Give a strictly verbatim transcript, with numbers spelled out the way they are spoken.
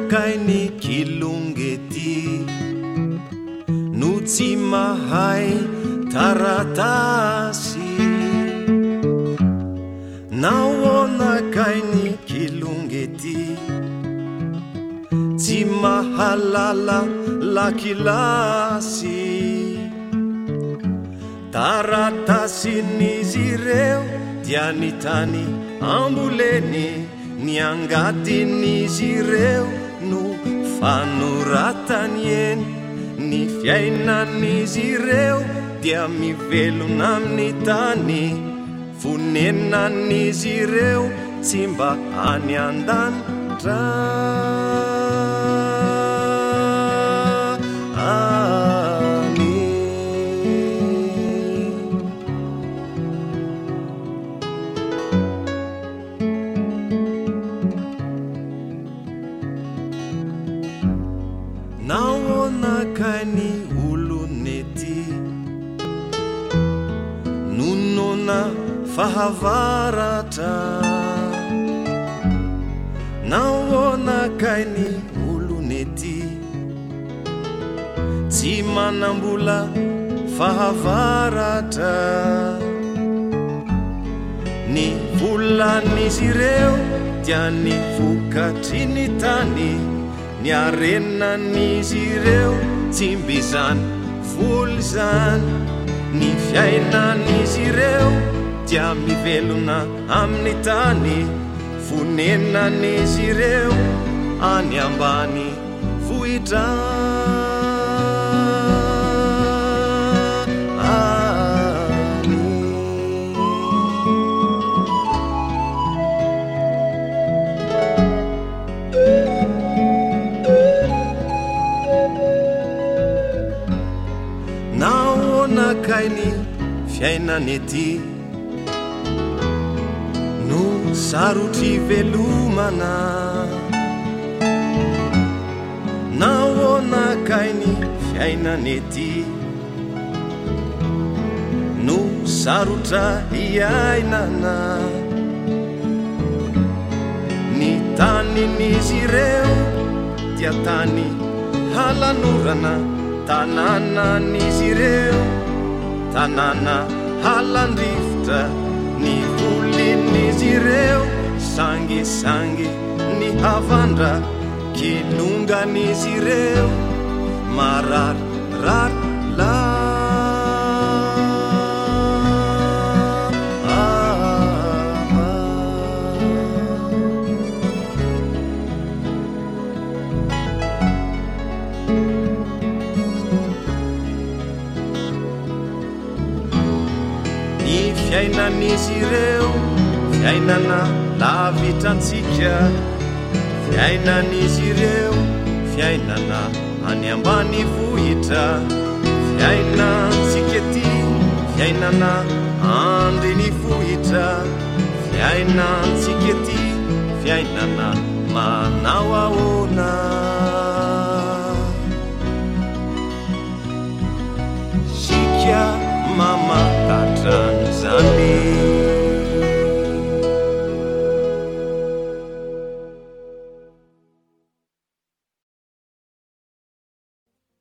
kainy kilongety no tsy mahay taratasy nahoana kainy kilongety tsy mahalala lakilasy taratasin'izy ireo dia ny tany amboleny ny angatin'izy ireo no fanoratany eny ny fiainan'izy ireo dia mivelona amin'ny tany fonenan'izy ireo tsy mba any an-danitra nahoana kainy olonety nonona fahavaratra nahoana kainy olonety tsy manambola fahavaratra ny volan'izy ireo dia ny vokatry ny tany ny arenan'izy ireo tsy mbizany voly zany ny fiainan'izy ireo dia mivelona amin'ny tany fonenan'izy ireo any ambany vohitra kainy fiainanety no sarotry velomana nahoana kainy fiainanety no sarotra hiainana ny tanin'izy ireo dia tany halanorana tanànan'izy ireo tanàna halandrifotra ny volin'izy ireo sangisangy ny havandra kilongan'izy ireo mararary la fiainan'izy ireo fiainana lavitrantsika fiainan'izy ireo fiainana any ambany vohitra fiainantsika ety fiainana andreny vohitra fiainantsika ety fiainana manao ahoana sika mamakatran'izany